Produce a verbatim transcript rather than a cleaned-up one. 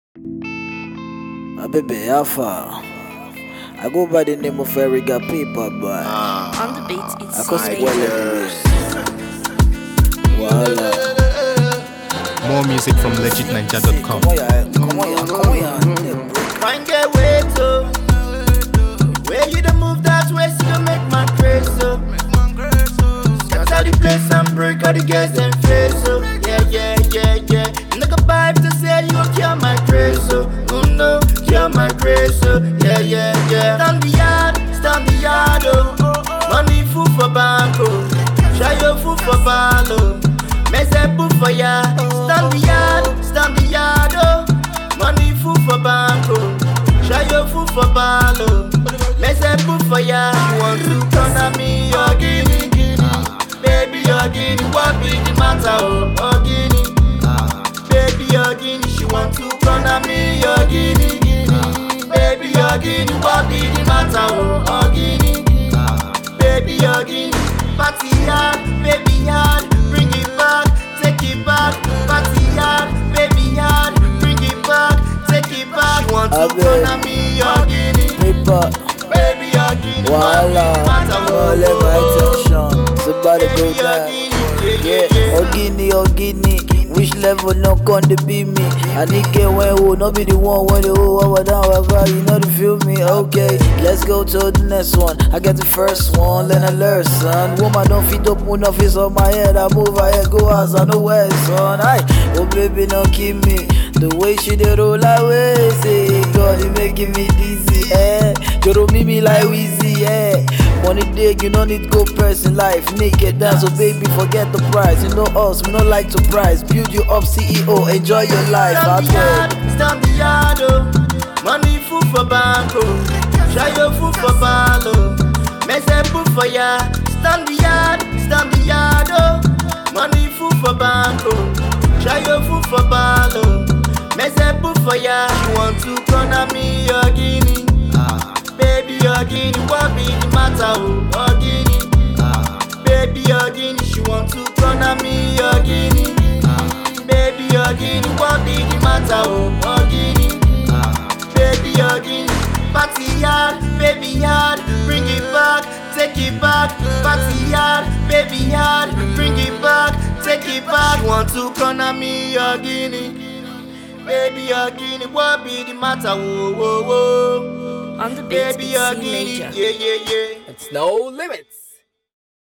Ah, baby, how far? I go by the name of Erica Paper, boy. On the beat, it's I could C spoil Major. everywhere. Voila. More music from legit ninja dot com. Come on, yeah, come on, yeah, come on, yeah. Find get way to where you the move that way, so you make my grace so. Scatter the place and break all the gas and face so. Yeah, yeah, yeah, yeah. Nigga vibe to say you gon' kill my grace so. Oh no, kill my grace so. Yeah, yeah, yeah. Stand the yard, stand the yard oh. Money food for bank oh. Try your food for ball oh. Mess up for ya. Stand the yard, stand the yard oh. Money food for bank oh. Try your food for ball oh. Mess up for ya. You want to turn on me or guinea guinea. Baby or guinea, what be the matter oh? Or guinea. Baby or guinea, she want to turn on me or guinea guinea. Baby or guinea, what be the matter oh? Or guinea. Baby or guinea. Party hard, baby hard, bring it back, take it back. Party hard, baby hard, bring it back, take it back. She want to turn on me or guinea. Paper, Baby or guinea, voila. All let my attention. Somebody go baby or down. guinea, Yeah, Ogini, Ogini. Which level no con to be me? I need get when who no be the one when the who over down wherever you know to feel me. Okay, let's go to the next one. I get the first one, then I learn son. Woman don't fit up one of his on my head. I move ahead, go as I know where son. Aye, oh baby, no keep me. The way she did roll away, say God, you making me dizzy. Eh, you don't meet me like Weezy. Eh, money day, you don't need go person life. Naked dance, so baby, forget the price. You know us, we don't like to price. Build you up, C E O, enjoy your life. Stand the I yard, stand the yard oh. Money food for bank oh. Try your food for ball oh. Mess up food for ya. Stand the yard, stand the yard oh. Money food for bank oh. Try your food for ball oh. Mess up food for ya. You want to turn on me or guinea. Baby or guinea, what be the matter oh? Or guinea. Baby or guinea, she want to turn on me or guinea. Baby or guinea, what be the matter oh? Or guinea. Baby or guinea. Party hard, baby hard, bring it back, take it back. Party hard, baby hard, bring it back, take it back. Want to corner me or guinea. Baby or guinea, what be the matter whoa whoa whoa? On the beat, Baby or it's C guinea, Major. yeah yeah yeah. It's no limits.